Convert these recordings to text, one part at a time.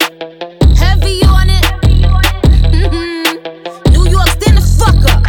Heavy on it. New York, stand the fuck up.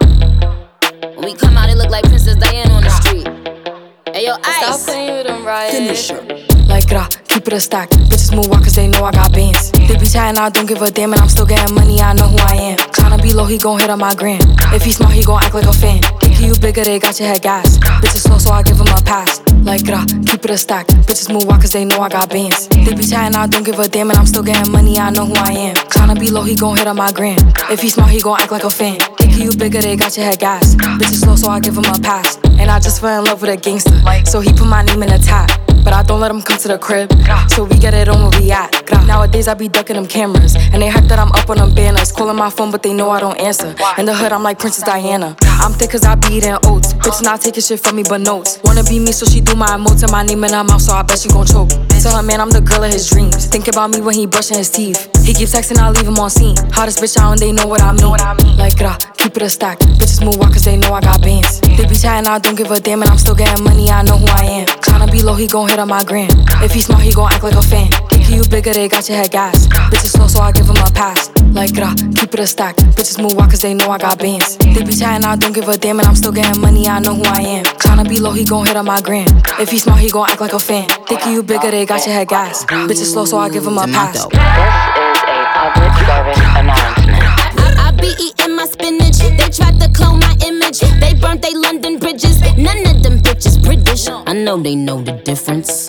When we come out, it look like Princess Diana on the street. Hey, yo, Ice. Stop playing with them, right? Finish her. Like keep it a stack. Bitches move walk cause they know I got bands. They be chatting, I don't give a damn, and I'm still getting money, I know who I am. Tryna be low, he gon' hit on my gram. If he smart, he gon' act like a fan. Thinking you bigger, they got your head gas. Bitches slow, so I give him a pass. Like keep it a stack. Bitches move walk cause they know I got bands. They be chatting, I don't give a damn, and I'm still getting money, I know who I am. Tryna be low, he gon' hit on my gram. If he smart, he gon' act like a fan. Thinking you bigger, they got your head gas. Bitches slow, so I give him a pass. And I just fell in love with a gangster, so he put my name in the top. But I don't let him come to the crib, so we get it on where we at. Nowadays I be ducking them cameras, and they hype that I'm up on them banners. Calling my phone, but they know I don't answer. In the hood, I'm like Princess Diana. I'm thick cause I be eating oats. Bitch not taking shit from me but notes. Wanna be me, so she do my emotes and my name in her mouth, so I bet she gon' choke. Tell her man I'm the girl of his dreams. Think about me when he brushing his teeth. He keeps texting, I leave him on scene. Hottest bitch out and they know what I mean. Like keep it a stack. Bitches move walk cause they know I got bands. They be chatting, I don't give a damn, and I'm still getting money, I know who I am. Tryna be low, he gon' hit on my gram. If he smart, he gon' act like a fan. Thinking you bigger, they got your head gas. Bitches slow, so I give him a pass. Like keep it a stack. Bitches move walk cause they know I got bands. They be chatting, I don't give a damn, and I'm still getting money, I know who I am. Tryna be low, he gon' hit on my gram. If he smart, he gon' act like a fan. Thinking you bigger, they got your head gas. Bitches slow, so I give him a pass. This is a public service announcement. I be eating my spinach. They tried to clone my image. They burnt they London bridges. None of them bitches British. I know they know the difference.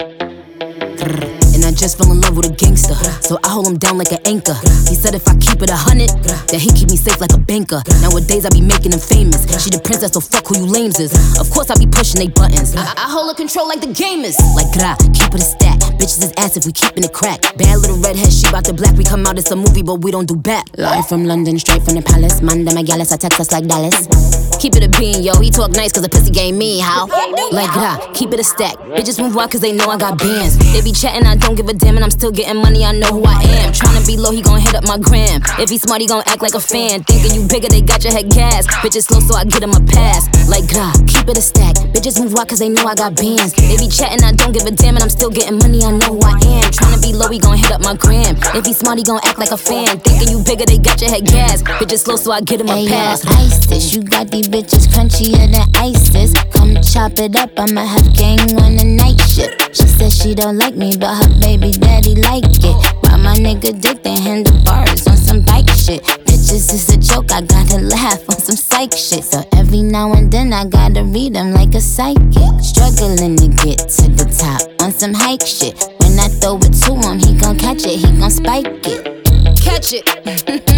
And I just fell in love with a gangster, so I hold him down like an anchor. He said if I keep it 100, that he keep me safe like a banker. Nowadays I be making him famous. She the princess, so fuck who you lames is. Of course I be pushing they buttons. I hold her control like the game is. Like keep it a stack. Bitches is ass if we keepin' it crack. Bad little redhead, she bout to black. We come out, it's a movie, but we don't do back. Live from London, straight from the palace. Manda Magalis, I text us like Dallas. Keep it a bean, yo. He talk nice cause the pussy game me, how? Like keep it a stack. Bitches move out cause they know I got bands. They be chatting, I don't give a damn, and I'm still getting money, I know who I am. Tryna be low, he gon' hit up my gram. If he smart, he gon' act like a fan. Thinking you bigger, they got your head gas. Bitches slow, so I get him a pass. Like keep it a stack. Bitches move out cause they know I got bands. They be chatting, I don't give a damn, and I'm still getting money, I know who I am. Tryna be low, he gon' hit up my gram. If he smart, he gon' act like a fan. Thinking you bigger, they got your head gas. Bitches slow, so I get him a pass. Yo, ISIS, you got these bitches crunchier than ISIS. Come chop it up, I'ma have gang on the night shift. She said she don't like me, but her baby daddy like it. Why my nigga dick, they handlebars on some bike shit. Bitches is a joke, I gotta laugh on some psych shit. So every now and then I gotta read them like a psychic. Struggling to get to the top on some hike shit. When I throw it to him, he gon' catch it, he gon' spike it. Catch it.